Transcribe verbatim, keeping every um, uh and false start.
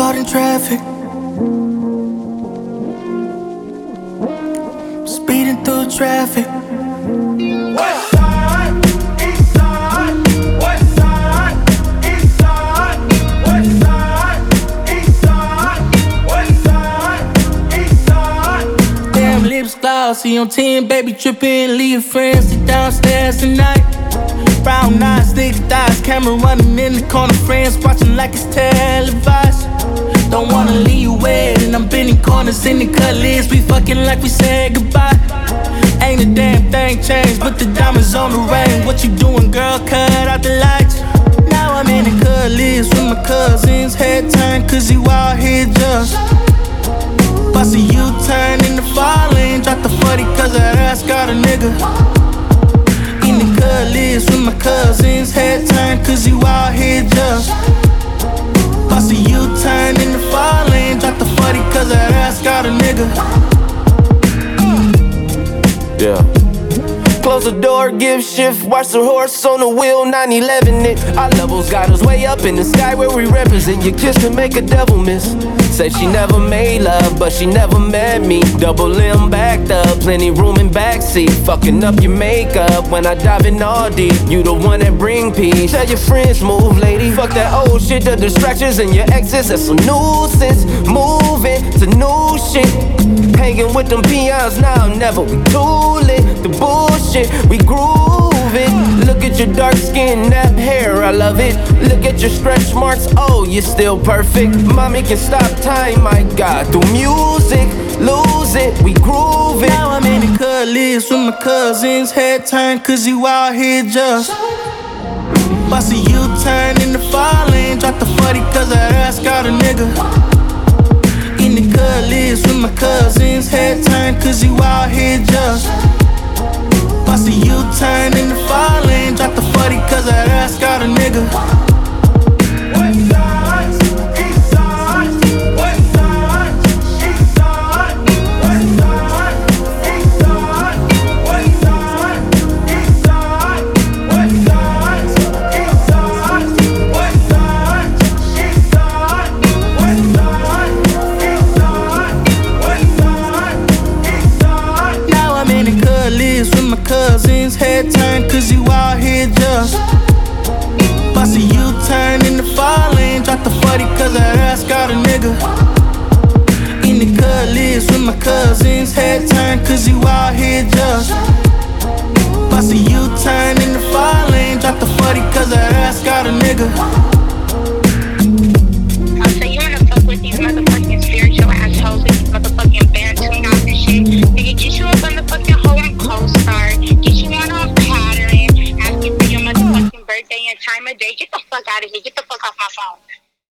caught in traffic, speeding through traffic. West side, east side, west side, east side, west side, east side, west side, east side. Damn lips glossy on ten, baby trippin', leave your friends sit downstairs tonight. Brown eyes, thick thighs, camera running in the corner, friends watching like it's televised. Don't wanna leave you wet, and I'm bending corners in the cutlass. We fucking like we said goodbye. Ain't a damn thing changed, but the diamonds on the ring. What you doing, girl? Cut out the lights. Now I'm in the cutlass with my cousins. Head turned, cause you out here just bust a U-turn in the fall lane. Drop the forty, cause her ass got a nigga. In the cutlass with my cousins. Head turned, cause you out here just bust a U-turn in the fall lane. Drop the forty, cause her ass got a nigga. Yeah. Close the door, give shift, watch the horse on the wheel, nine eleven it. Our levels got us way up in the sky where we represent. You kiss to make a devil miss. Said she never made love, but she never met me. Double limb backed up, plenty room in backseat. Fucking up your makeup when I dive in all deep. You the one that bring peace. Tell your friends move, lady. Fuck that old shit, the distractions and your exes. That's a nuisance. Moving to new shit. Hanging with them peons now, never. We too lit. The bullshit, we grooving. Look at your dark skin, that hair, I love it. Look at your stretch marks, oh, you're still perfect. Mommy can stop time, my God. Through music, lose it, we grooving. Now I'm in the cutlass with my cousins. Head turned, cause you out here just bust a U-turn in the fall lane. Drop the forty, cause her ass got a nigga. In the cutlass with my cousins. Head turned, cause you out here just bust a U-turn in the fall lane. Drop the forty, cause her ass got a nigga. West side, east side, west side, east side, west side, east side, west side, east side, west side, east side, west side, east side, west side, east side, west side, east side. Now I'm in the cutlass with my cousins. Head turned, cause you out here just bust a U-turn in the fall lane. Drop the forty, cause her ass got a nigga. In the cutlass with my cousins. Head turned, cause you out here just bust a U-turn in the fall lane. Drop the forty, cause her ass got a nigga. Oh, so you wanna fuck with these motherfucking spiritual assholes with these motherfucking band tune off and shit? Nigga, get you a motherfucking hoe and co-star. Get you one on pattern. Ask you for your motherfucking birthday and time of day. Get the fuck out of here. Get the fuck off my phone.